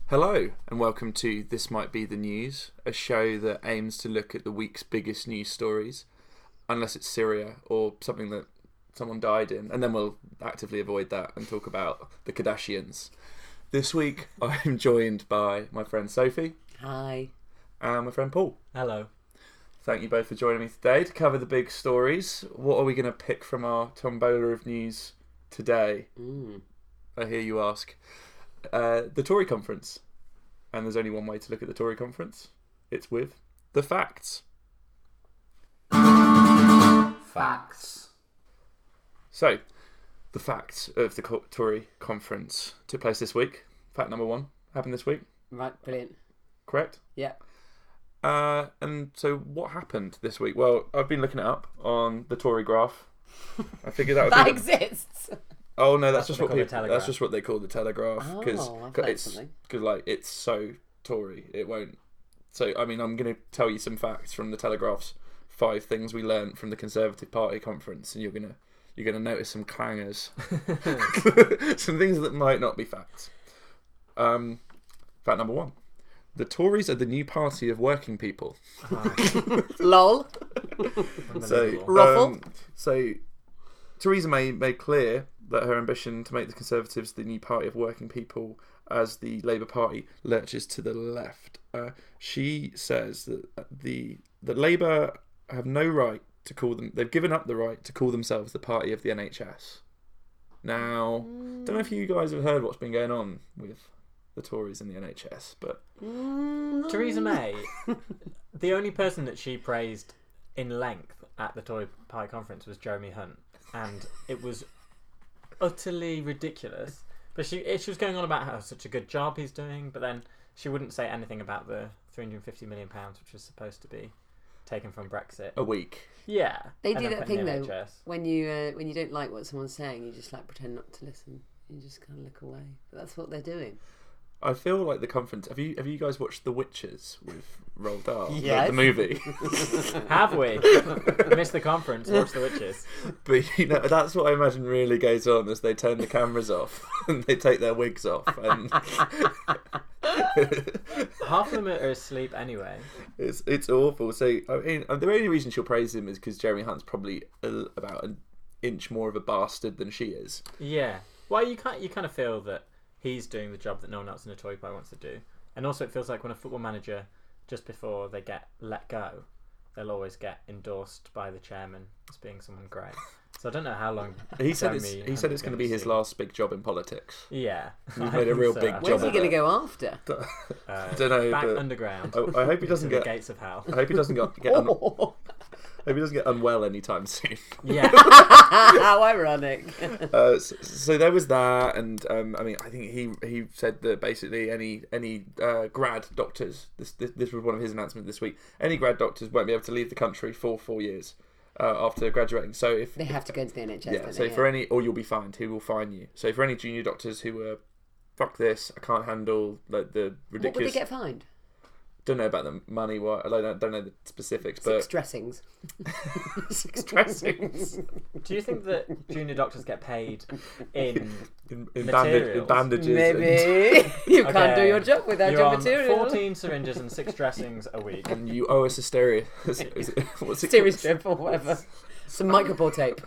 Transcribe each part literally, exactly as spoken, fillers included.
Hello and welcome to This Might Be the News, a show that aims to look at the week's biggest news stories, unless it's Syria or something that someone died in, and then we'll actively avoid that and talk about the Kardashians. This week I'm joined by my friend Sophie. Hi. And my friend Paul. Hello. Thank you both for joining me today to cover the big stories. What are we going to pick from our tombola of news today? Mm. I hear you ask. Uh, the Tory conference. And there's only one way to look at the Tory conference. It's with the facts. Facts. So, the facts of the co- Tory conference took place this week. Fact number one happened this week. Right, brilliant. Correct? Yeah. Uh, and so what happened this week? Well, I've been looking it up on the Tory graph. I figured that would That be... exists. Oh no, that's, That's just what what they people. call the That's Telegraph. just what they call the Telegraph because Oh, I've learnt it's something. because like it's so Tory, it won't. So I mean, I'm going to tell you some facts from the Telegraph's five things we learnt from the Conservative Party conference, and you're gonna you're gonna notice some clangers, some things that might not be facts. Um, fact number one: the Tories are the new party of working people. Lol. So, Ruffle. um, so Theresa May made clear that her ambition to make the Conservatives the new party of working people as the Labour Party lurches to the left. Uh, she says that the that Labour have no right to call them. They've given up the right to call themselves the party of the N H S. Now, don't know if you guys have heard what's been going on with the Tories and the N H S, but Mm, Theresa May, the only person that she praised in length at the Tory Party conference was Jeremy Hunt, and it was utterly ridiculous. But she she was going on about how such a good job he's doing, but then she wouldn't say anything about the three hundred fifty million pounds, which was supposed to be taken from Brexit. a week. Yeah, They and do then that put in thing the though. N H S. When you uh, when you don't like what someone's saying, you just like pretend not to listen. You just kind of look away. But that's what they're doing. I feel like the conference. Have you have you guys watched The Witches with Roald Dahl? The- Yes. The, movie. Have we missed the conference? Watch the witches. But you know, that's what I imagine really goes on as they turn the cameras off and they take their wigs off, and Half of them are asleep anyway. it's it's awful. So I mean, the only reason she'll praise him is because Jeremy Hunt's probably a, about an inch more of a bastard than she is. Yeah. Well, you can't. You kind of feel that he's doing the job that no one else in the Tory Party wants to do, and also it feels like when a football manager, just before they get let go, they'll always get endorsed by the chairman as being someone great. So I don't know how long. He said it's Jeremy he Hunt said is it's going to gonna be his see. last big job in politics. Yeah, He's I made a think real so, big actually. Where's job he of going to it. go after? Uh, don't know, Back but- underground. I, I hope he doesn't into the get. gates of hell. I hope he doesn't get, get un, Oh, hope he doesn't get unwell anytime soon. Yeah. how ironic. Uh, so, so there was that, and um, I mean, I think he he said that basically any any uh, grad doctors. This, this this was one of his announcements this week. Any grad doctors won't be able to leave the country for four years uh, after graduating. So if They have to go into the N H S. yeah, don't so they? for any or you'll be fined. He will fine you. So for any junior doctors who were, fuck this, I can't handle like the What would ridiculous. they get fined? Don't know about the money. What I don't, don't know the specifics, but Six dressings. six dressings Do you think that junior doctors get paid in? in, in, bandage, in Materials. bandages. and- Maybe you can't do Okay, your job without You're your on material. fourteen syringes and six dressings a week. And you owe us a stereo. Is it- is it- what's it Series called? strip or whatever. Some micropore tape.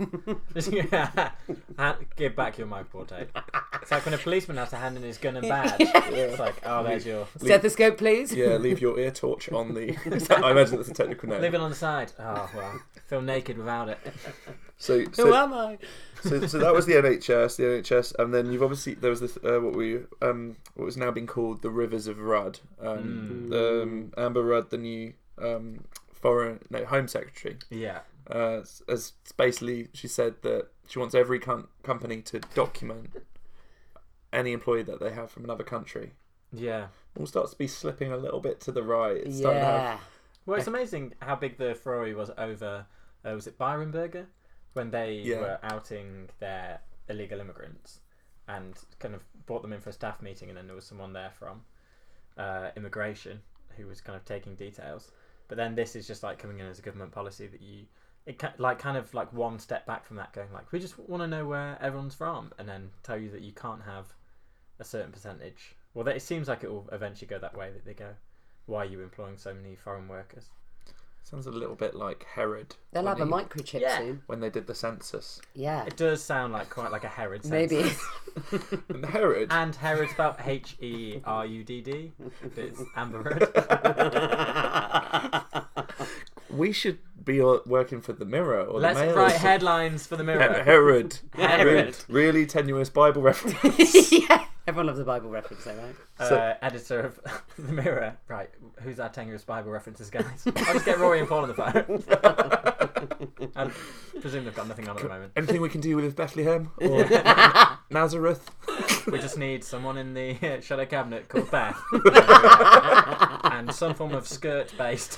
Hand, give back your micropore tape. It's like when a policeman has to hand in his gun and badge. It's like, oh, there's your. Stethoscope, please. Yeah, leave your ear torch on the. I imagine that's a technical name. Leave it on the side. Oh, well. Feel naked without it. So, Who so, am I? so, so that was the N H S, the N H S, and then you've obviously there was the uh, what we um what was now being called the Rivers of Rudd. Um, Mm. um Amber Rudd, the new um foreign no Home Secretary. Yeah. Uh, as basically she said that she wants every com- company to document any employee that they have from another country. Yeah. All starts to be slipping a little bit to the right. It's starting to have Yeah. Well, it's amazing how big the furore was over, uh, was it Byron Burger? When they Yeah. were outing their illegal immigrants and kind of brought them in for a staff meeting, and then there was someone there from uh, immigration who was kind of taking details. But then this is just like coming in as a government policy that you, it ca- like kind of like one step back from that, going like, we just want to know where everyone's from, and then tell you that you can't have a certain percentage well, it seems like it will eventually go that way. That they go, why are you employing so many foreign workers? Sounds a little bit like Herod. They'll when have a he- microchip Yeah. soon. when they did the census. Yeah. It does sound like quite like a Herod. Maybe. census. And Herod. And Herod spelled H E R U D D. It's Amber Rudd. We should be uh, working for the Mirror or Let's the Mail. write headlines for the Mirror. Herod. Herod. Really, really tenuous Bible reference. Yeah. Everyone loves a Bible reference, though, right? So- Uh, editor of the Mirror. Right, who's our tenuous Bible references, guys? I'll just get Rory and Paul on the phone. I presume they've got nothing on at the moment. Anything we can do with Bethlehem or Nazareth? We just need someone in the uh, shadow cabinet called Beth. And some form of skirt based.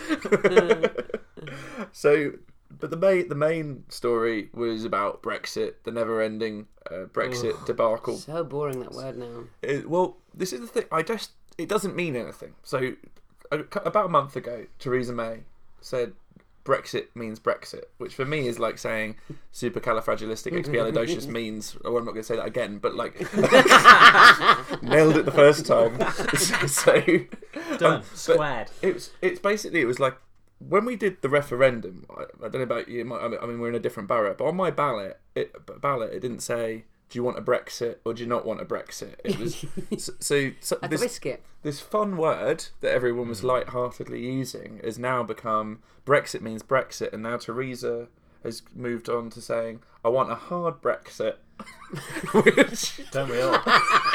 So, but the main the main story was about Brexit, the never-ending uh, Brexit Ugh. debacle. So boring, that word now. It- well, this is the thing. I just it doesn't mean anything. So, a, about a month ago, Theresa May said Brexit means Brexit, which for me is like saying supercalifragilisticexpialidocious means. Oh, I'm not going to say that again, but like nailed it the first time. so Done. um, but Squared. It's it's basically it was like when we did the referendum. I, I don't know about you. my- I mean, I mean, we're in a different ballot, but on my ballot, it ballot it didn't say, "Do you want a Brexit or do you not want a Brexit?" It was so. so, so Like this, a biscuit. this fun word that everyone was light-heartedly using has now become Brexit means Brexit, and now Theresa has moved on to saying, "I want a hard Brexit." Which, Don't we all?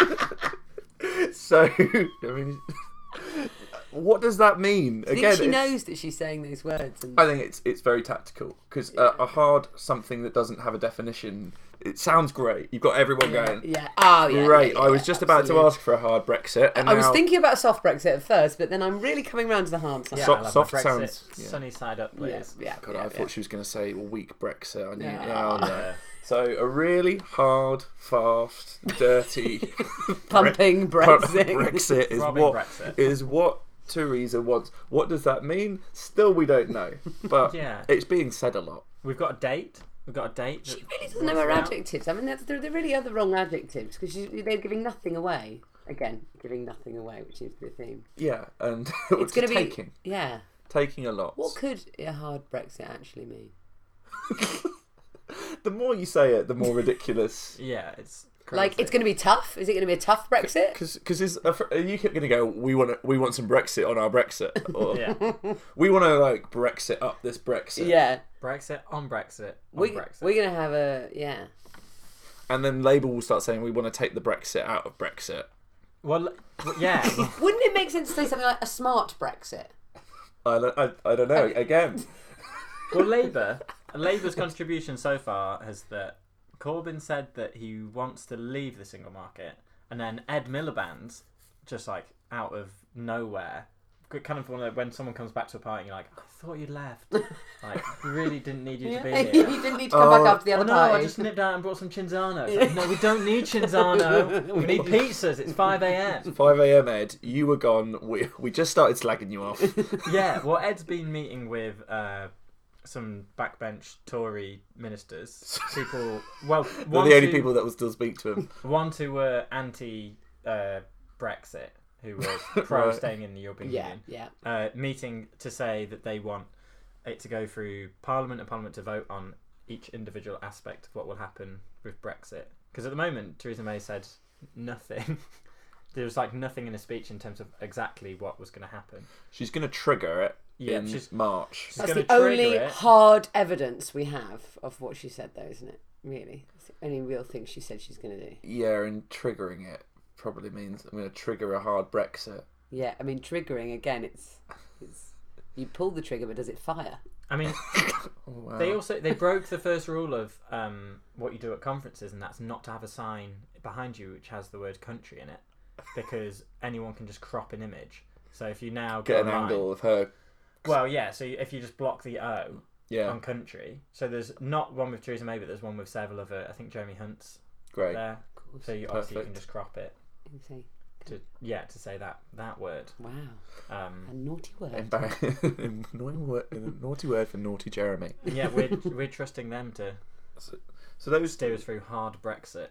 so, I mean, what does that mean? I think Again, she it's- knows that she's saying those words. And I think it's it's very tactical because uh, a hard something that doesn't have a definition. It sounds great. You've got everyone yeah, going. yeah. Oh, yeah. Great. yeah, I was yeah, just about absolutely. to ask for a hard Brexit, and I was now thinking about a soft Brexit at first, but then I'm really coming round to the hard side. Yeah, So- I love soft my Brexit. sounds- yeah. Sunny side up, yeah, please. yeah. God, yeah, I yeah. thought she was going to say weak Brexit. I knew. Yeah. Oh, no. Yeah. So a really hard, fast, dirty Pumping Bre- Brexit. Brexit is Throbbing what Brexit. is what Theresa wants. What does that mean? Still, we don't know, but Yeah. it's being said a lot. We've got a date. We've got a date. She that- really doesn't know her Yeah. adjectives. I mean, that's, they're, they really are the wrong adjectives because they're giving nothing away. Again, giving nothing away, which seems to be a theme. Yeah, and It's going to be taking yeah. taking a lot. What could a hard Brexit actually mean? The more you say it, the more ridiculous. Yeah, it's Like, crazy. it's going to be tough. Is it going to be a tough Brexit? Because is are you going to go? We want we want some Brexit on our Brexit, or Yeah. we want to like Brexit up this Brexit. Yeah, Brexit on Brexit on we Brexit. we're going to have a yeah. And then Labour will start saying we want to take the Brexit out of Brexit. Well, w- yeah. Wouldn't it make sense to say something like a smart Brexit? I don't, I, I don't know. Again, Well, Labour, Labour's contribution so far has that Corbyn said that he wants to leave the single market, and then Ed Miliband's just like out of nowhere, kind of one of when someone comes back to a party, and you're like, I thought you left. Like, we really didn't need you to be you here. didn't need to come Oh. back after the Oh other no, party. I just nipped out and brought some Cinzano. It's like, no, we don't need Cinzano. We need pizzas. It's five a.m. five a.m. Ed, you were gone. We we just started slagging you off. Yeah, well, Ed's been meeting with uh, some backbench Tory ministers. People, well, They're one the only who- people that will still speak to him. ones who were anti uh, Brexit, who were pro Right. staying in the European yeah, Union, yeah. uh, meeting to say that they want it to go through Parliament and Parliament to vote on each individual aspect of what will happen with Brexit. Because at the moment, Theresa May said nothing. There was like nothing in a speech in terms of exactly what was going to happen. She's going to trigger it Yeah, in she's- March. She's That's going the to trigger only it. hard evidence we have of what she said, though, isn't it? Really, it's the only real thing she said she's going to do. Yeah, and triggering it probably means I'm going to trigger a hard Brexit. Yeah, I mean, triggering again. It's, it's you pull the trigger, but does it fire? I mean, Oh, wow. they also they broke the first rule of um, what you do at conferences, and that's not to have a sign behind you which has the word country in it, because anyone can just crop an image. So if you now Get go an online- angle of her. well, yeah. So if you just block the O Yeah, on country, so there's not one with Theresa May, but there's one with several other. I think Jeremy Hunt's great. there. So you, obviously you can Perfect. just crop it You say, to yeah to say that that word. wow, Um, a naughty word. Embar- Annoying word, naughty word for naughty Jeremy. yeah, we're we're trusting them to. So those steer us through hard Brexit.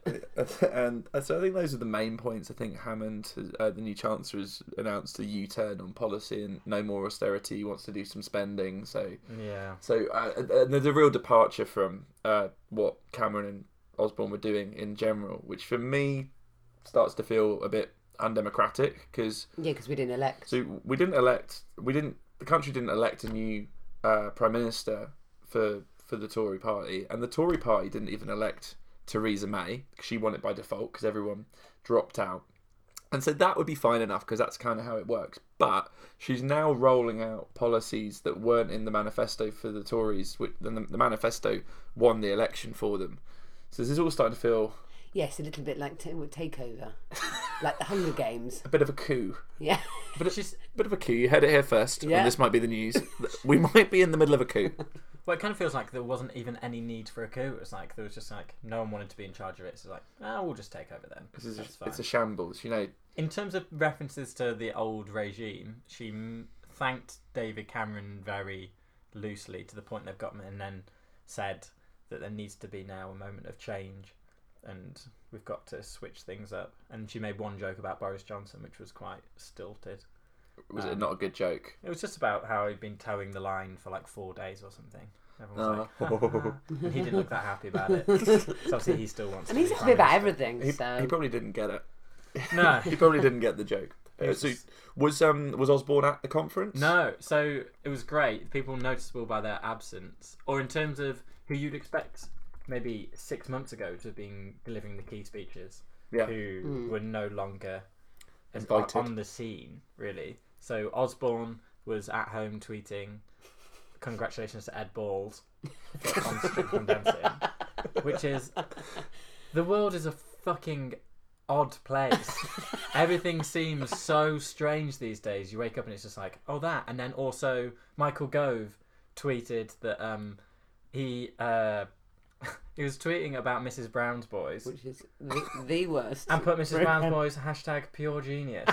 and so I think those are the main points. I think Hammond, uh, the new Chancellor, has announced a U-turn on policy and no more austerity. He wants to do some spending. So Yeah. So uh, and there's a real departure from uh, what Cameron and Osborne were doing in general, which for me starts to feel a bit undemocratic because Yeah, because we didn't elect. so we didn't elect, we didn't, the country didn't elect a new uh, prime minister for for the Tory party, and the Tory party didn't even elect Theresa May because she won it by default because everyone dropped out. And so that would be fine enough because that's kind of how it works. But she's now rolling out policies that weren't in the manifesto for the Tories. which- The, the manifesto won the election for them. So this is all starting to feel Yes, a little bit like t- takeover, like the Hunger Games. a bit of a coup. Yeah. But it's just a bit of a coup. You heard it here first. Yeah. And this might be the news. We might be in the middle of a coup. Well, it kind of feels like there wasn't even any need for a coup. It was like there was just like no one wanted to be in charge of it. So like, oh, we'll just take over then. This is That's a, fine. it's a shambles, you know. In terms of references to the old regime, she m- thanked David Cameron very loosely to the point they've got him, and then said that there needs to be now a moment of change, and we've got to switch things up. And she made one joke about Boris Johnson, which was quite stilted. Was Um, it not a good joke? It was just about how he'd been towing the line for like four days or something. Everyone was Oh. like, "Ha, ha, ha." And he didn't look that happy about it. So obviously he still wants And to he's be happy Prime about Minister. everything, He, so... he probably didn't get it. No. He probably didn't get the joke. Uh, so was um was Osborne at the conference? No, so it was great. People noticeable by their absence, or in terms of who you'd expect maybe six months ago to have been delivering the key speeches, Yeah. who Mm. were no longer as- Invited. on the scene, really. So Osborne was at home tweeting, "Congratulations to Ed Balls for on Strictly Come Dancing," which is, the world is a fucking odd place. Everything seems so strange these days. You wake up and it's just like, oh, that. And then also Michael Gove tweeted that um he uh he was tweeting about Missus Brown's Boys Which is the, the worst. and put Missus Brown's Boys hashtag pure genius,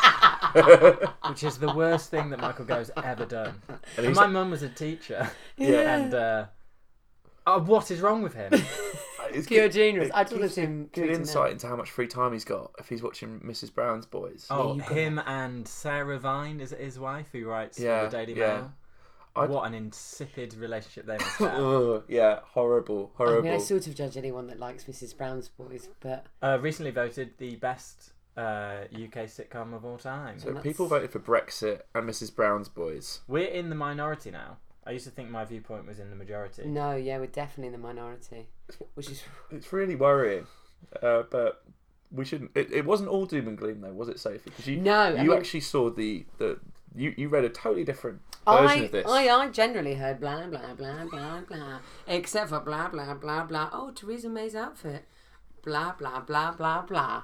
which is the worst thing that Michael Gove's ever done. And And he's my mum was a teacher, Yeah. and uh, oh, what is wrong with him? it's Pure good, genius. it I told gives him good tweeting insight that. into how much free time he's got if he's watching Missus Brown's Boys. Oh, you got him and Sarah Vine, is it his wife, who writes Yeah, for the Daily yeah. Mail? I'd- What an insipid relationship they must have. Ugh, yeah, horrible, I horrible. mean, I sort of judge anyone that likes Missus Brown's Boys, but Uh, recently voted the best uh, U K sitcom of all time. So That's- people voted for Brexit and Missus Brown's Boys. We're in the minority now. I used to think my viewpoint was in the majority. no, yeah, we're definitely in the minority, which is It's really worrying, uh, but we shouldn't. It, it wasn't all doom and gloom though, was it, Sophie? Because you no. you I mean, actually saw the the you, you read a totally different version I, of this. I I generally heard blah blah blah blah blah, except for blah blah blah blah. Oh, Theresa May's outfit, blah blah blah blah blah.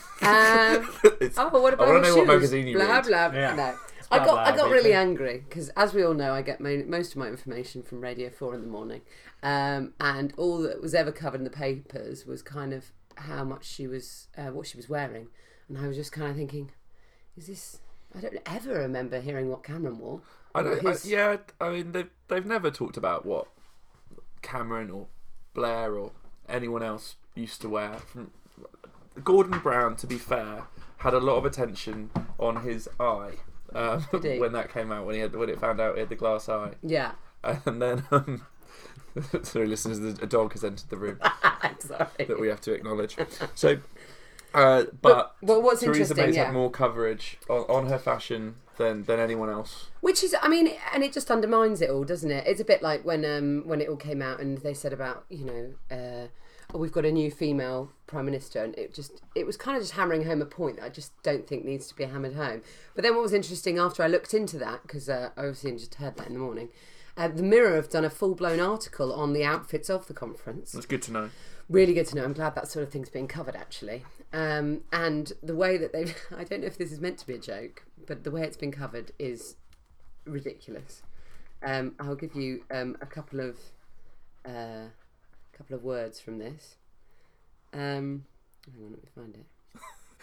Um, It's- oh, what I about want her to know what shoes? magazine you blah read. blah blah. Yeah. No. It's I blah, got blah, I got B really P. angry because, as we all know, I get mo- most of my information from Radio Four in the morning, um, and all that was ever covered in the papers was kind of how much she was, uh, what she was wearing, and I was just kind of thinking, is this? I don't ever remember hearing what Cameron wore. I don't, I, His- yeah, I mean they've they've never talked about what Cameron or Blair or anyone else used to wear. From Gordon Brown, to be fair, had a lot of attention on his eye um, Did he? when that came out. When he had when it found out he had the glass eye, Yeah, and then um, sorry, listeners, a dog has entered the room I'm sorry. that we have to acknowledge. So, uh, but, well, what's Theresa interesting, May's yeah. had more coverage on, on her fashion than than anyone else. Which is, I mean, and it just undermines it all, doesn't it? It's a bit like when um when it all came out and they said about, you know, uh, oh, we've got a new female prime minister, and it just it was kind of just hammering home a point that I just don't think needs to be hammered home. But then what was interesting after I looked into that, because uh, I obviously just heard that in the morning, uh, the Mirror have done a full blown article on the outfits of the conference. It's good to know. Really good to know. I'm glad that sort of thing's being covered, actually. Um, and the way that they've, I don't know if this is meant to be a joke, but the way it's been covered is ridiculous. Um, I'll give you um, a couple of uh, couple of words from this. Um, hang on, let me find it.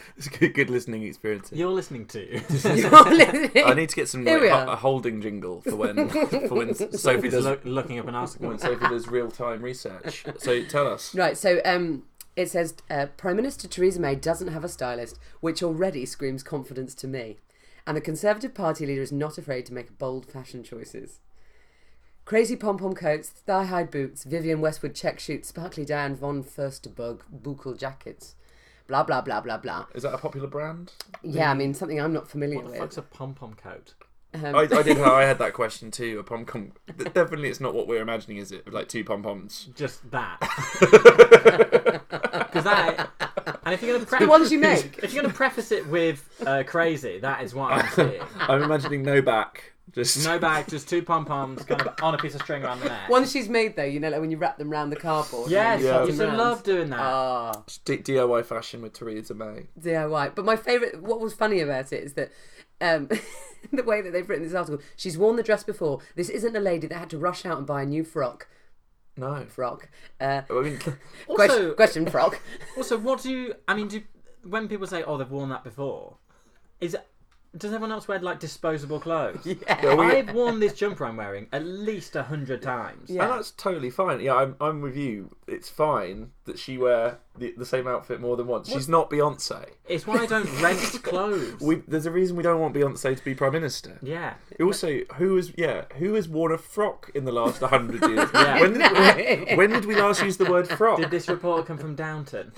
It's a good, good listening experience. You're listening to. You're listening. I need to get some Here like, we ho- are. a holding jingle for when for when Sophie does Look, looking up an article. when Sophie does real time research. So tell us. Right, so um, it says uh, Prime Minister Theresa May doesn't have a stylist, which already screams confidence to me. And the Conservative Party leader is not afraid to make bold fashion choices. Crazy pom-pom coats, thigh-high boots, Vivienne Westwood check shoots, sparkly Diane von Furstenberg buckle jackets. Blah, blah, blah, blah, blah. Is that a popular brand? Yeah, I mean, something I'm not familiar What the with. fuck's a pom-pom coat? Um, I, I did. I had that question too. A pom pom. Definitely, it's not what we're imagining, is it? Like two pom poms. Just that. Because that. And if you're going to the pre- ones you make. if you're going to preface it with uh, crazy, that is what I'm seeing. I'm imagining no back. Just No bag, just two pom poms, kind of on a piece of string around the neck. Ones she's made, though, you know, like when you wrap them round the cardboard. Yes, Yeah. I used to love doing that. Ah. D- DIY fashion with Theresa May. D I Y. But my favourite, what was funny about it is that um, the way that they've written this article, she's worn the dress before. This isn't a lady that had to rush out and buy a new frock. No. Frock. Uh, I mean, Also, question, question frock. also, what do you? I mean, do when people say, "Oh, they've worn that before," is it? Does everyone else wear like disposable clothes? Yeah. Yeah, we- I've worn this jumper I'm wearing at least a hundred times. Yeah. and that's totally fine. Yeah, I'm, I'm with you. It's fine that she wear the, the same outfit more than once. She's not Beyonce. It's why I don't rent clothes. We, there's a reason we don't want Beyonce to be Prime Minister. Yeah. Also, who has yeah who has worn a frock in the last hundred years? Yeah. When, did, when, when did we last use the word frock? Did this report come from Downton?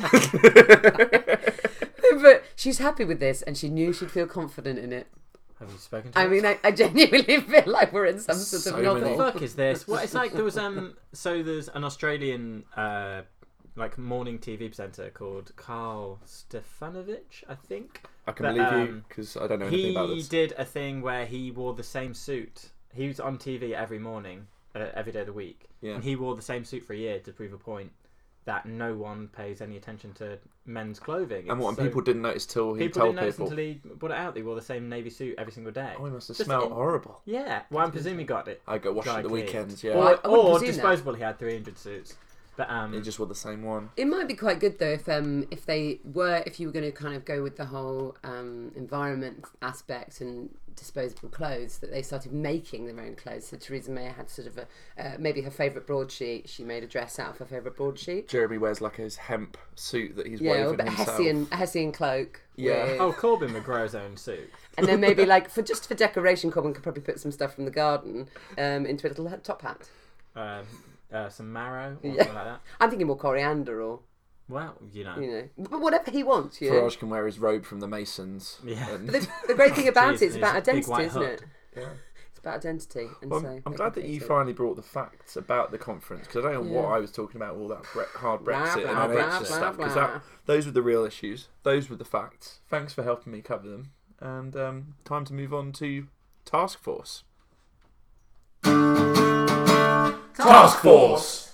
But she's happy with this and she knew she'd feel confident in it. Have you spoken to I her? mean, I, I genuinely feel like we're in some sort So of many- What the novel. fuck is this? What it's like there was um so there's an Australian uh like morning T V presenter called Carl Stefanovic, I think. I can But, believe you um, because I don't know anything about He this. did a thing where he wore the same suit. He was on T V every morning, uh, every day of the week, Yeah. and he wore the same suit for a year to prove a point that no one pays any attention to men's clothing. And what? And So people didn't notice till he people told didn't notice people. until he put it out. They wore the same navy suit every single day. Oh, he must have Just smelled in- horrible. Yeah, well, I'm presuming he got it. I go wash Dry at the cleaned. weekends. Yeah, Well, I- Or, I wouldn't or presume that. disposable. He had three hundred suits, but um, he just wore the same one. It might be quite good though if um if they were if you were going to kind of go with the whole um environment aspect and disposable clothes that they started making their own clothes. So Theresa May had sort of a uh, maybe her favourite broadsheet. She made a dress out of her favourite broadsheet. Jeremy wears like his hemp suit that he's Yeah, or a woven bit himself. Hessian a Hessian cloak. Yeah. with- oh, Corbyn would grow his own suit. and then maybe like for just for decoration, Corbyn could probably put some stuff from the garden um into a little top hat. Um, uh, some marrow or Yeah. something like that. I'm thinking more coriander or Well, you know. you know, but whatever he wants. You know. Farage can wear his robe from the Masons. Yeah. and- But the, the great thing about Jeez, it is and about his big identity, white isn't hood. it? yeah. It's about identity, and Well, so I'm, I'm they glad can that you take it. finally brought the facts about the conference because I don't know Yeah. what I was talking about, all that bre- hard Blah, Brexit blah, and blah, N H S blah, stuff. Because blah. that those were the real issues. Those were the facts. Thanks for helping me cover them. And um, time to move on to Task Force. Task Force.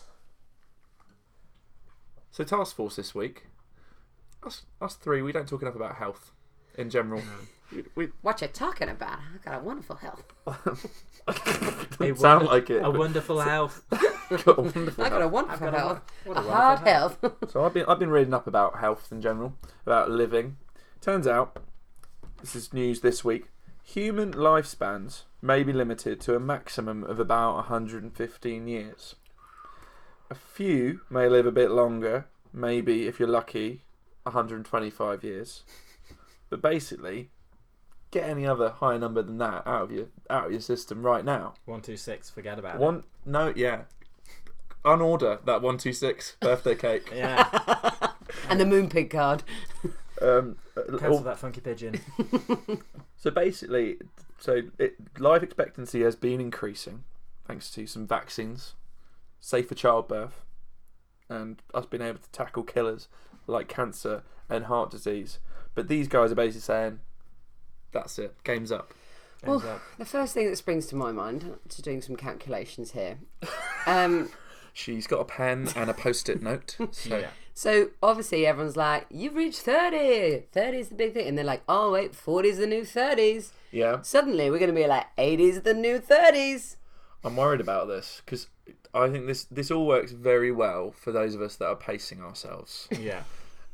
So Task Force this week. Us, us three. We don't talk enough about health in general. We, we What you talking about? I got a wonderful health. don't sound wonder- like it. A wonderful health. Got a wonderful I got a health. wonderful got a health. what A, a hard wonderful health. So I've been I've been reading up about health in general, about living. Turns out, this is news this week. Human lifespans may be limited to a maximum of about one hundred fifteen years. A few may live a bit longer, maybe if you're lucky, one hundred twenty-five years. But basically, get any other higher number than that out of your out of your system right now. One, two, six. Forget about One no, yeah. Unorder that one two six birthday cake. it. Yeah. And the Moonpig card. Um, Cancel that funky pigeon. So basically, so it, life expectancy has been increasing thanks to some vaccines, safer childbirth, and us being able to tackle killers like cancer and heart disease. But these guys are basically saying, that's it, game's up. Well, Ends up. the first thing that springs to my mind, to doing some calculations here. Um, She's got a pen and a post-it note. So Yeah. so obviously everyone's like, you've reached thirty. thirty is the big thing. And they're like, oh wait, forty is the new thirties. yeah, Suddenly we're going to be like, eighty is the new thirties. I'm worried about this because I think this this all works very well for those of us that are pacing ourselves. Yeah.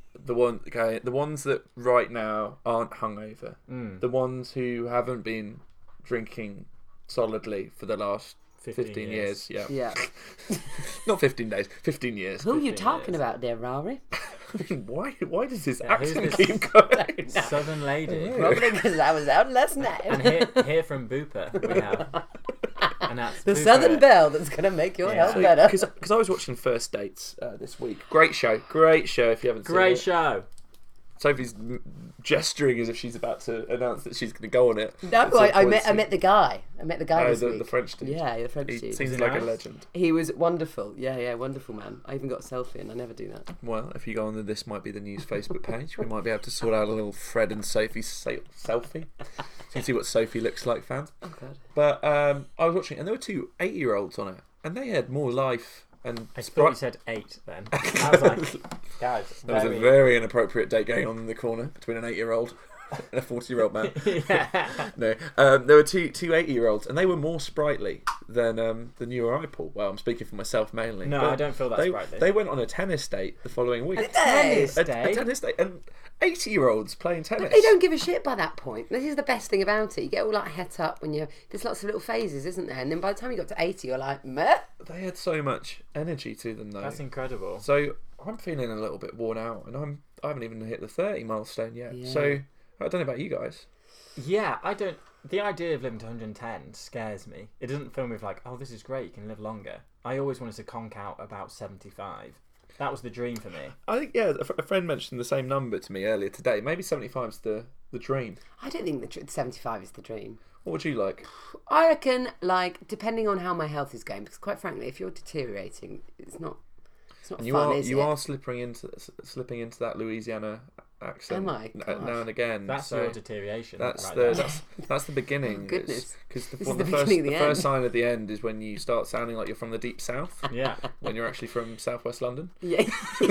the one, okay, the ones that right now aren't hungover, Mm. the ones who haven't been drinking solidly for the last fifteen, fifteen years. years. Yeah, Yeah. not fifteen days, fifteen years. Who are you fifteen talking years. about there, Rari? why? Why does this Yeah, who's accent this- keep going? Southern lady. Probably because I was out last night. And here, here from Booper, we have. And that's the Booper. Southern Belle that's going to make your Yeah. health better. Because I was watching First Dates uh, this week. Great show, great show. If you haven't Great seen it, show. Sophie's m- gesturing as if she's about to announce that she's going to go on it. No, At some I, I point met I soon. met the guy. I met the guy Oh, this the, week. the French dude. Yeah, the French He dude. seems he like nice? a legend. He was wonderful. Yeah, yeah, wonderful man. I even got a selfie, and I never do that. Well, if you go on the This Might Be the News Facebook page, we might be able to sort out a little Fred and Sophie sa- selfie. So you can see what Sophie looks like, fans. Oh god. But um, I was watching, and there were two eight-year-olds on it, and they had more life and I thought sprite. you said eight then. I was like, guys, There was a very- very inappropriate date going on in the corner between an eight-year-old and a forty-year-old man. yeah. No, um, there were two two eighty-year-olds, and they were more sprightly than um, the newer iPod. Well, I'm speaking for myself mainly. No, but I don't feel that they, sprightly. They went on a tennis date the following week. tennis a, a date? tennis date, and eighty-year-olds playing tennis. But they don't give a shit by that point. This is the best thing about it. You get all like het up when you. There's lots of little phases, isn't there? And then by the time you got to eighty, you're like, meh. They had so much energy to them, though. That's incredible. So I'm feeling a little bit worn out, and I'm I haven't even hit the thirty milestone yet. Yeah. So I don't know about you guys. Yeah, I don't. The idea of living to one hundred ten scares me. It doesn't fill me with like, oh, this is great, you can live longer. I always wanted to conk out about seventy-five. That was the dream for me. I think yeah, a, fr- a friend mentioned the same number to me earlier today. Maybe seventy-five is the the dream. I don't think the tr- seventy-five is the dream. What would you like? I reckon, like, depending on how my health is going, because quite frankly, if you're deteriorating, it's not. It's not And you fun, are is you it? are slipping into s- slipping into that Louisiana accent Am I? n- Gosh. now and again. That's so your deterioration. that's right the there. that's that's the beginning. Oh, goodness. Because the, This well, is the the first beginning of the the first end. sign of the end is when you start sounding like you're from the deep south. Yeah. When you're actually from southwest London. Yeah.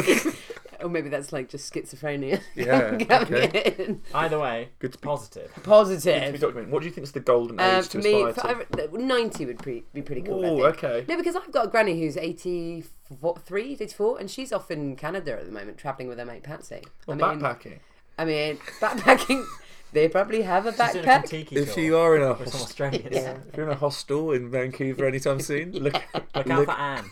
Or maybe that's like just schizophrenia. Yeah, coming okay. in. Either way, Good to be, positive. good to be Positive. documented. What do you think is the golden age Um, to for me, aspire for, to? I, ninety would pre, be pretty cool. I Oh, think. okay. No, because I've got a granny who's eighty-three, eighty-four, and she's off in Canada at the moment, travelling with her mate Patsy. Well, I mean, backpacking. I mean, backpacking. They probably have a She's doing a backpack. Kentucky If tour you are in a with some host- Australians. Yeah. if you're in a hostel in Vancouver anytime soon, look Look out look, for Anne.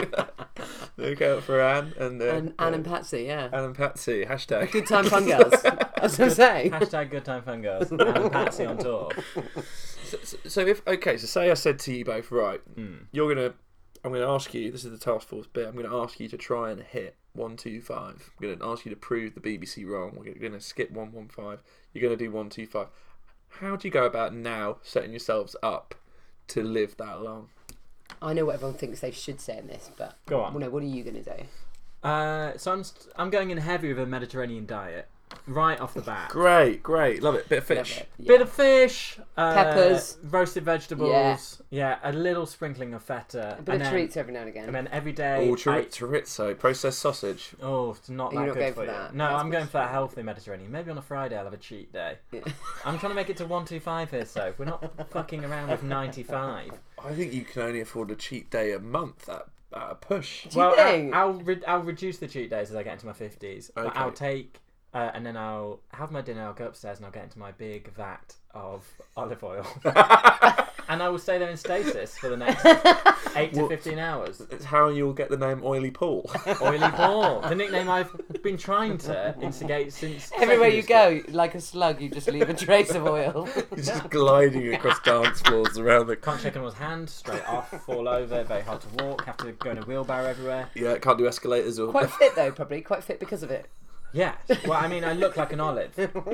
look out for Anne and uh, And Anne uh, and Patsy, yeah. Anne and Patsy. Hashtag. Good time fun girls. That's what I'm saying. Hashtag good time fun girls. And Patsy on tour. So, so- so if okay, so say I said to you both, right, Mm. you're gonna, I'm gonna ask you. This is the task force bit. I'm gonna ask you to try and hit one two five. I'm gonna ask you to prove the B B C wrong. We're gonna skip one one five. You're gonna do one two five. How do you go about now setting yourselves up to live that long? I know what everyone thinks they should say in this, but Go on. Well, no, what are you going to do? Uh, so I'm st- I'm going in heavy with a Mediterranean diet right off the bat. Great, great, love it. Bit of Love fish. it. Yeah. Bit of fish, uh, Peppers. roasted vegetables, yeah. a little sprinkling of feta, A bit and of then, treats every now and again. and then every day. Oh, I- chori- chorizo, processed sausage. Oh, it's not You're that not good going for for you. that. No, That's I'm going much- for that healthy Mediterranean. Maybe on a Friday I'll have a cheat day. Yeah. I'm trying to make it to one two five here, so we're not fucking around with ninety-five. I think you can only afford a cheat day a month at, at a push. Do you Well, think? I, I'll re- I'll reduce the cheat days as I get into my fifties. But Okay. I'll take uh, and then I'll have my dinner. I'll go upstairs and I'll get into my big vat of olive oil, and I will stay there in stasis for the next eight to Well, fifteen hours. It's how you'll get the name Oily Paul. Oily Paul, the nickname I've been trying to instigate since Everywhere you secondary go, like a slug, you just leave a trace of oil. He's just gliding across dance floors around the. Can't shake anyone's hand, straight off, fall over, very hard to walk, have to go in a wheelbarrow everywhere. Yeah, can't do escalators or. Quite fit though, probably. Quite fit because of it. Yeah, well, I mean, I look like an olive,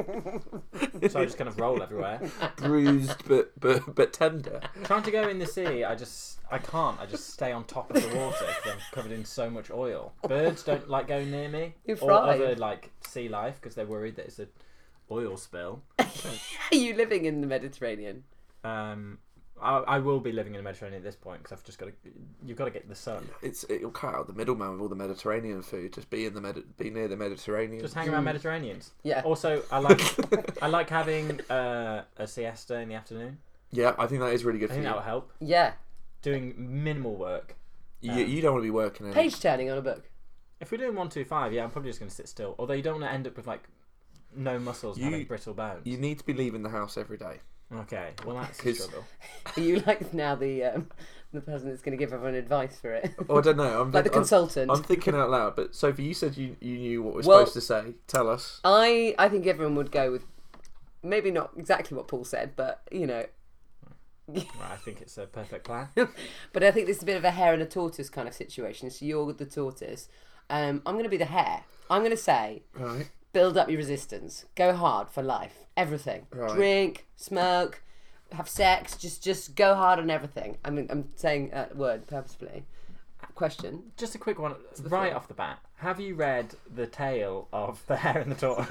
so I just kind of roll everywhere. bruised but but but tender. Trying to go in the sea, I just, I can't, I just stay on top of the water because I'm covered in so much oil. Birds don't like going near me, You or fry. other, like, sea life, because they're worried that it's an oil spill. Are you living in the Mediterranean? Um, I, I will be living in the Mediterranean at this point because I've just got to. You've got to get the sun. It's it'll cut out the middleman with all the Mediterranean food. Just be in the Medi- be near the Mediterranean. Just hang around Mediterraneans. Yeah. Also, I like I like having uh, a siesta in the afternoon. Yeah, I think that is really good I for think you. that will help. Yeah. Doing minimal work. You, you don't want to be working in. Page turning on a book. If we're doing one, two, five, yeah, I'm probably just going to sit still. Although you don't want to end up with like no muscles, and You- having brittle bones. You need to be leaving the house every day. Okay, well that's a 'Cause- struggle. Are you like now the um, the person that's going to give everyone advice for it? Oh, I don't know. I'm Like the I'm- consultant. I'm thinking out loud, but Sophie, you said you, you knew what we're Well- supposed to say. Tell us. I I think everyone would go with maybe not exactly what Paul said, but you know, Right, I think it's a perfect plan. but I think this is a bit of a hare and a tortoise kind of situation. So you're the tortoise. Um, I'm going to be the hare. I'm going to say, Right. build up your resistance. Go hard for life. Everything. Right. Drink, smoke, have sex. Just just go hard on everything. I mean, I'm saying that word purposefully. Question. Just a quick one, right off the bat. Have you read The Tale of the Hare and the Tortoise?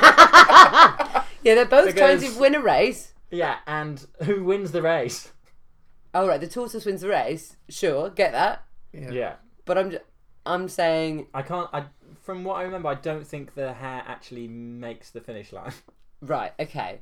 Yeah, they're both Because- trying to win a race. Yeah, and who wins the race? Oh, right, the tortoise wins the race. Sure, get that. Yeah. Yeah. But I'm j- I'm saying, I can't. I from what I remember, I don't think the hare actually makes the finish line. right, okay.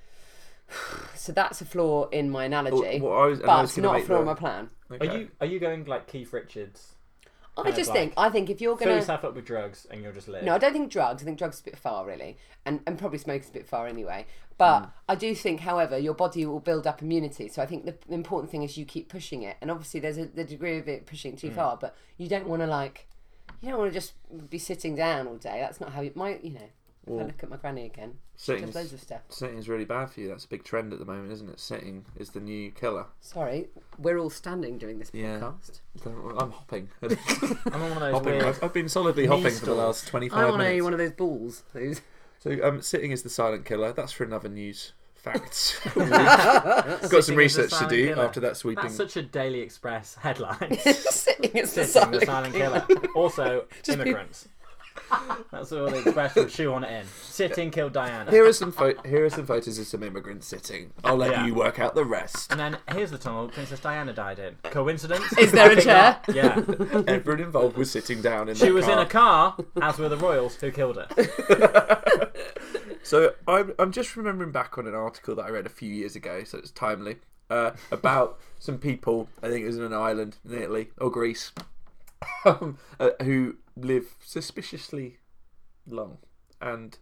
So that's a flaw in my analogy, Well, I was, and I but was it's gonna not a make flaw the- in my plan. Okay. Are you are you going like Keith Richards? I Uh, just like, think, I think if you're Fill going to... yourself up with drugs and you'll just live. No, I don't think drugs. I think drugs is a bit far, really. And and probably smoking's a bit far anyway. But Mm. I do think, however, your body will build up immunity. So I think the, the important thing is you keep pushing it. And obviously there's a the degree of it pushing too Mm. far, but you don't want to, like... You don't want to just be sitting down all day. That's not how you... My, you know, if I Well, look at my granny again, she sitting's- does loads of stuff. Sitting's really bad for you. That's a big trend at the moment, isn't it? Sitting is the new killer. Sorry, we're all standing doing this Yeah. podcast. I'm hopping. I'm on one of those hopping. weird. I've, I've been solidly knee hopping for the stools. last twenty-five I'm on minutes. a, one of those balls. Those. So, um, sitting is the silent killer. That's for another news facts. Sitting Got is some the research to silent do killer. after that sweeping. That's such a Daily Express headline. Sitting is the Sitting, silent, the silent killer. Also, Just be- immigrants. That's all the Express would shoehorn it in. Sitting killed Diana. Here are some pho- here are some photos of some immigrants sitting. I'll let Yeah. you work out the rest. And then here's the tunnel Princess Diana died in. Coincidence? Is there a I think chair? not. Yeah. Everyone involved was sitting down in She that was car. in a car, as were the royals who killed her. So I'm I'm just remembering back on an article that I read a few years ago, so it's timely, uh, about some people. I think it was in an island in Italy or Greece, um, uh, who live suspiciously long, and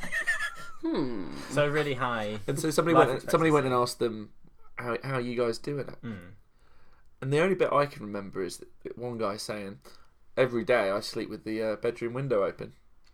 Hmm. So really high. and so somebody Life went somebody went and expectancy. asked them how how are you guys doing it, Mm. and the only bit I can remember is that one guy saying, "Every day I sleep with the uh, bedroom window open."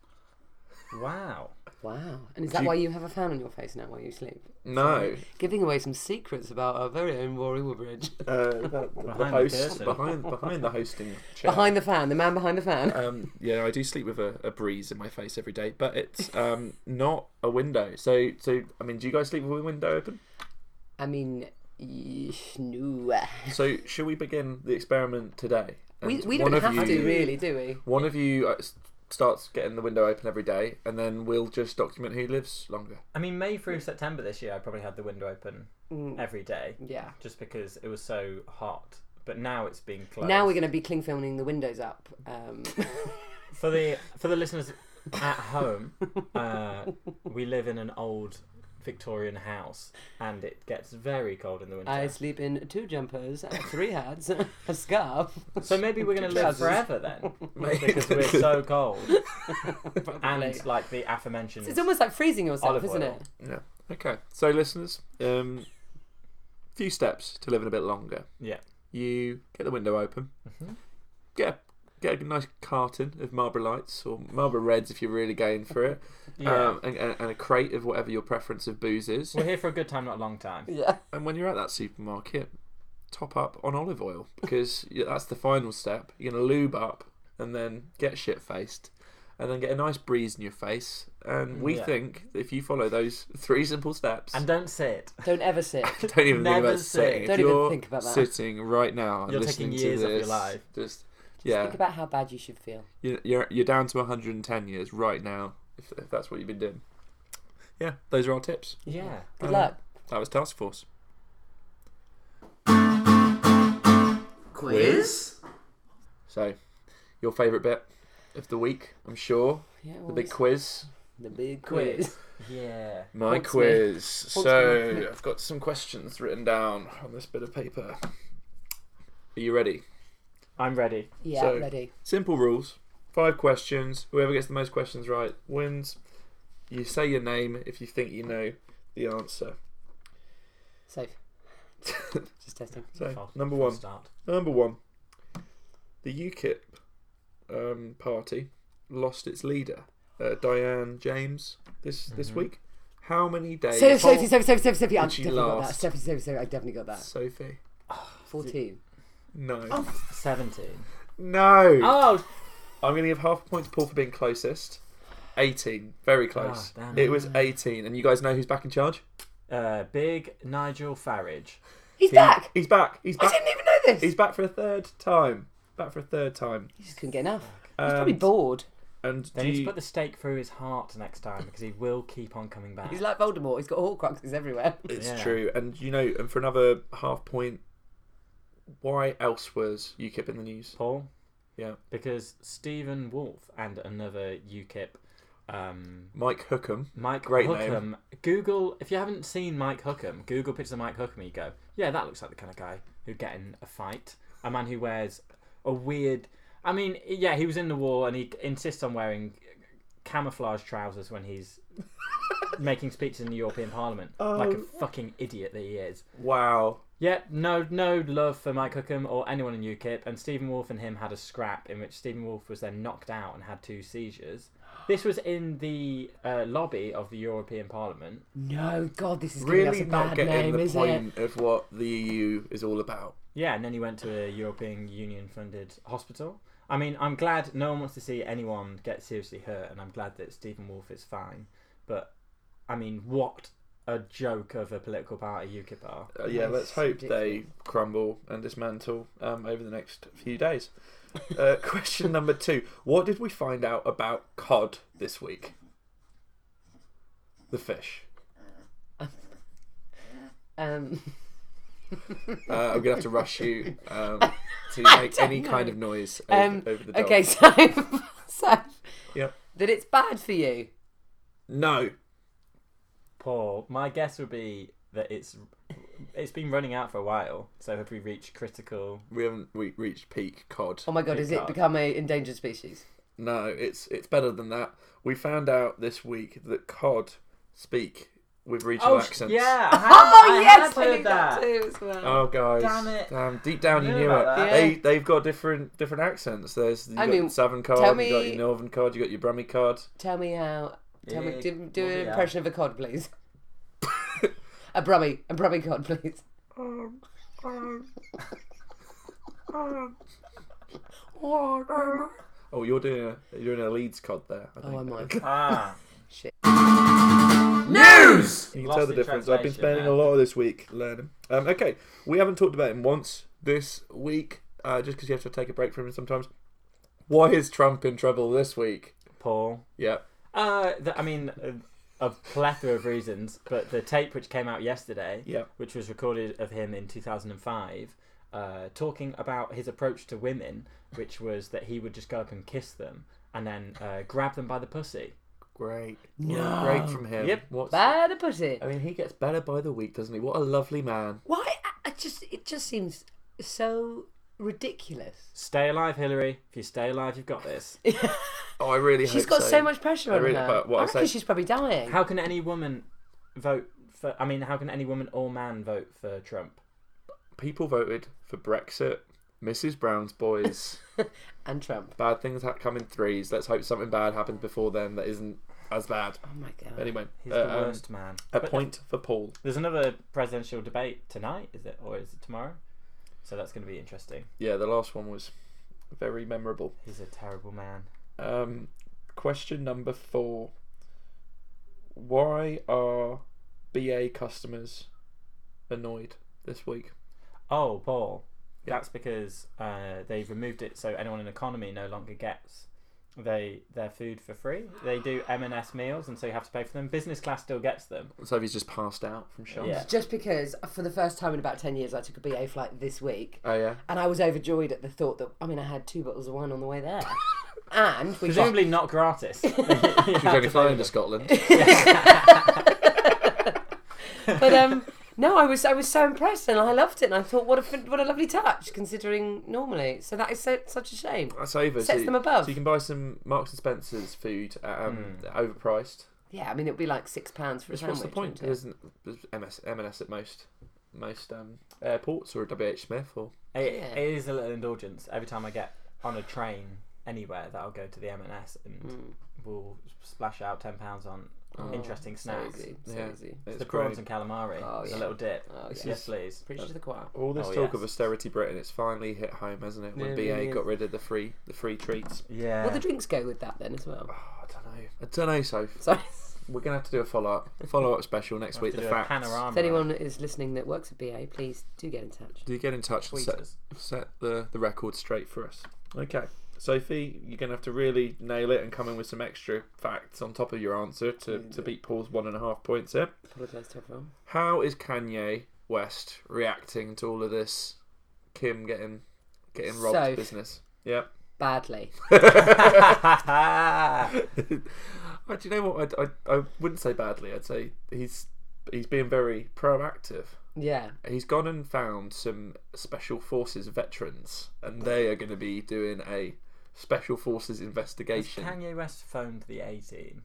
Wow. Wow. And is Do that you- why you have a fan on your face now while you sleep? No, Giving away some secrets about our very own Rory Woodbridge. uh, the, the Behind the host curtain. behind behind the hosting chair. Behind the fan, the man behind the fan. Um, yeah, I do sleep with a, a breeze in my face every day, but it's um, not a window. So, so I mean, do you guys sleep with a window open? I mean, y- no. So, shall we begin the experiment today? We, And we one don't of have you, to, really, do we? One of you uh, s- starts getting the window open every day, and then we'll just document who lives longer. I mean, May through September this year, I probably had the window open Mm, every day, yeah. just because it was so hot. But now it's being closed. Now we're going to be cling filming the windows up. Um, for the for the listeners at home, uh, we live in an old Victorian house, and it gets very cold in the winter. I sleep in two jumpers, three hats, a scarf. So maybe we're going to live Trousers. forever then, Maybe. because we're so cold, Probably. and like the aforementioned. It's almost like freezing yourself, Olive isn't oil. it? Yeah. Okay. So, listeners, um, few steps to living a bit longer. Yeah. You get the window open. Mhm. Get a, get a nice carton of Marlboro Lights or Marlboro Reds if you're really going for it. Yeah. Um, and, and and a crate of whatever your preference of booze is. We're here for a good time, not a long time. Yeah. And when you're at that supermarket, top up on olive oil because yeah, that's the final step. You're going to lube up and then get shit faced and then get a nice breeze in your face. And we Yeah. think that if you follow those three simple steps, And don't sit. Don't ever sit. don't even think Never about sit. sitting. If Don't even you're think about that. sitting right now and You're listening taking to years this, of your life. just Yeah. yeah, Think about how bad you should feel. you're, you're you're down to one hundred ten years right now if, if that's what you've been doing. Yeah, those are our tips. Yeah. Good Um, luck. That was Task Force. Quiz? So, your favourite bit of the week, I'm sure. Yeah, The big quiz. The big quiz. Yeah. My Haunts me. quiz. So, me. I've got some questions written down on this bit of paper. Are you ready? I'm ready. Yeah, So- ready. Simple rules. Five questions. Whoever gets the most questions right wins. You say your name if you think you know the answer. Safe. Just testing. So, False- number false one. Start. Number one. The UKIP um, party lost its leader, uh, Diane James, this this Mhm. week. How many days? Sophie, Sophie, Sophie, Sophie, Sophie, Sophie. I Did she definitely got that. last? Sophie, Sophie, Sophie. I definitely got that. Sophie? Fourteen. No. Oh. seventeen. No. Oh, I'm going to give half a point to Paul for being closest. eighteen. Very close. Ah, damn it it. was eighteen. And you guys know who's back in charge? uh, big Nigel Farage. He's He- back. He's back. He's I back. didn't even know this. He's back for a third time. Back for a third time. He just couldn't get enough. He's And, probably bored. and They do need to you- put the stake through his heart next time because he will keep on coming back. He's like Voldemort. He's got Horcruxes everywhere. It's Yeah. true, and you know, and for another half point, why else was UKIP in the news? Paul? Yeah, Because Stephen Wolfe and another UKIP, um, Mike Hookham. Mike Great Hookham. Google, if you haven't seen Mike Hookham, Google pictures of Mike Hookham and you go, yeah, that looks like the kind of guy who'd get in a fight. A man who wears a weird... I mean, yeah, he was in the war and he insists on wearing camouflage trousers when he's making speeches in the European Parliament. Oh. Like a fucking idiot that he is. Wow. Yeah, no, no love for Mike Hookham or anyone in UKIP. And Stephen Wolfe and him had a scrap in which Stephen Wolfe was then knocked out and had two seizures. This was in the uh, lobby of the European Parliament. No, God, this is giving us Really a not bad getting name, the is it? point of what the E U is all about. Yeah, and then he went to a European Union-funded hospital. I mean, I'm glad no one wants to see anyone get seriously hurt, and I'm glad that Stephen Wolfe is fine. But, I mean, what a joke of a political party UKIP are. Uh, yeah, That's let's hope they ridiculous. crumble and dismantle um, over the next few days. Uh, question number two. What did we find out about cod this week? The fish. Um, Uh, I'm going to have to rush you um, to make any know. kind of noise over, um, over the dog. okay, so, so Yep. that it's bad for you. No. Paul, my guess would be that it's it's been running out for a while. So have we reached critical? We haven't re- reached peak cod. Oh my God, Big has it cod. become a endangered species? No, it's it's better than that. We found out this week that cod speak with regional Oh, sh- accents. yeah, I had, Oh I yes, had I heard knew that too as well. Oh guys, Damn it. Damn, deep down you I knew knew it. about that. They Yeah. they've got different different accents. There's you I got mean, your southern cod, tell you got me- your northern cod, you got your Brummie cod. Tell me how. Tell me, Yeah, do, do well, an yeah. impression of a cod, please. a Brummie, a Brummie cod, please. Um, um, um. Oh, you're doing a you're doing a Leeds cod there. I think. Oh my God. Ah, News. You can Lost tell the in difference. I've been translation spending there. a lot of this week learning. Um, okay, we haven't talked about him once this week, uh, just because you have to take a break from him sometimes. Why is Trump in trouble this week? Paul. Yeah. Uh, the, I mean, uh, a plethora of reasons, but the tape which came out yesterday, Yeah. which was recorded of him in two thousand five, uh, talking about his approach to women, which was that he would just go up and kiss them and then uh, grab them by the pussy. Great. No. Great from him. Yep. What's, Bad a pussy. I mean, he gets better by the week, doesn't he? What a lovely man. Why? I- I just it just seems so ridiculous. Stay alive, Hillary. If you stay alive, you've got this. Oh, I really She's hope got so. so much pressure I on really- her. but what I I reckon say- she's probably dying. How can any woman vote for? I mean, how can any woman or man vote for Trump? People voted for Brexit. Missus Brown's boys. And Trump. Bad things ha- come in threes. Let's hope something bad happens before then that isn't as bad. Oh my God. Anyway, He's uh, the um, worst man. a But point for Paul. There's another presidential debate tonight, is it, or is it tomorrow? So that's going to be interesting. Yeah, the last one was very memorable. He's a terrible man. Um, question number four. Why are B A customers annoyed this week? Oh, Paul. Yeah. That's because uh, they've removed it so anyone in economy no longer gets they their food for free. They do M and S meals, and so you have to pay for them. Business class still gets them. So he's just passed out from shock. Yeah. Just because for the first time in about ten years I took a B A flight this week Oh yeah. and I was overjoyed at the thought that I mean I had two bottles of wine on the way there. And we got Presumably not gratis. She's only flying to Scotland. but um No, I was I was so impressed and I loved it and I thought what a fin- what a lovely touch considering normally. So that is so, such a shame. That's over. Sets so, them above. So you can buy some Marks and Spencer's food at, um, Mm. overpriced. Yeah, I mean it'd be like six pounds for a Which, sandwich. what's the point? wouldn't it? There's, there's M S, M and S at most most um, airports or a W H Smith or It, Yeah. it is a little indulgence. Every time I get on a train anywhere, that I'll go to the M and S and Mm. we'll splash out ten pounds on Oh, interesting so snacks. easy, so Yeah. easy. it's the great. prawns and calamari. Oh, It's yeah. a little dip. Oh, yes, yes. please. Preach to the choir. All this Oh, talk yes. of austerity Britain, it's finally hit home, hasn't it? When Yeah, it B A really got is. rid of the free the free treats. Yeah. Will the drinks go with that then as well? Oh, I don't know. I don't know, Soph. Sorry. We're gonna have to do a follow up follow up special next We'll week. have The to do a facts. panorama. If anyone is listening that works at B A, please do get in touch. Do get in touch and Tweet set, us. set the, the record straight for us. Okay. Sophie, you're going to have to really nail it and come in with some extra facts on top of your answer to, to beat Paul's one and a half points here. Apologise to everyone. How is Kanye West reacting to all of this Kim getting getting robbed Soph. business? Yep. Badly. Oh, do you know what? I, I, I wouldn't say badly. I'd say he's he's being very proactive. Yeah. He's gone and found some special forces veterans, and they are going to be doing a special forces Has investigation. Kanye West phoned the A team?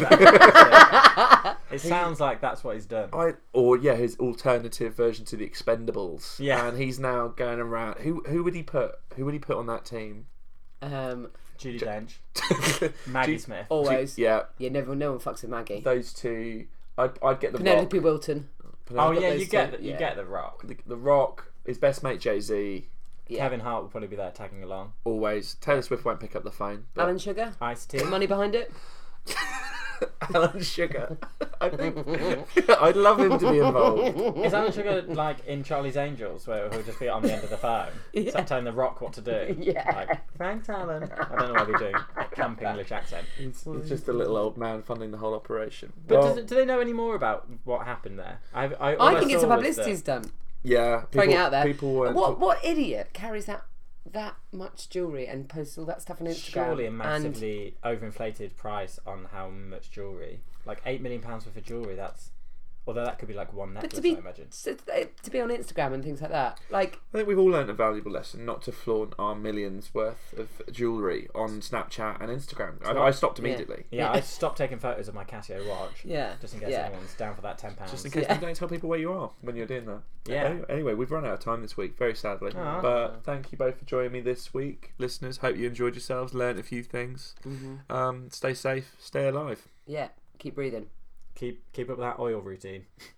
It sounds like that's what he's done. I or yeah, his alternative version to the Expendables. Yeah. and he's now going around. Who who would he put? Who would he put on that team? Um, Judy Dench, Maggie Ju- Smith. always. Yeah, Yeah, never. No one fucks with Maggie. those two. I'd, I'd get the Penelope Rock. Wilton. Oh Penelope- yeah, those you get two, the, you yeah. get the Rock. the, the Rock. His best mate Jay Z. Yeah. Kevin Hart will probably be there tagging along. Always. Taylor Swift won't pick up the phone. But Alan Sugar. Ice T. The money behind it. Alan Sugar. I think I'd love him to be involved. Is Alan Sugar like in Charlie's Angels, where he'll just be on the end of the phone, Yeah. start telling the Rock what to do? Yeah. Like, thanks, Alan. I don't know why they're doing a camp English accent. He's, he's just a little old man funding the whole operation. But Well, does, do they know any more about what happened there? I, I, all I think it's a saw was publicity that- stunt. yeah, people, Throwing it out there. People weren't What talk- what idiot carries that that much jewellery and posts all that stuff on Instagram? Surely a And massively overinflated price on how much jewellery. Like eight million pounds worth of jewellery. That's although that could be like one but necklace. to be I imagine. so to be on Instagram and things like that, like I think we've all learned a valuable lesson not to flaunt our millions worth of jewellery on Snapchat and Instagram. I, I stopped immediately. Yeah, I stopped taking photos of my Casio watch. yeah, Just in case yeah. anyone's down for that ten pounds. Just in case Yeah. you don't tell people where you are when you're doing that. Yeah. Anyway, anyway, we've run out of time this week, very sadly. Aw. But thank you both for joining me this week, listeners. Hope you enjoyed yourselves, learned a few things. Mhm. Um, stay safe, stay alive. Yeah, keep breathing. Keep keep up that oil routine.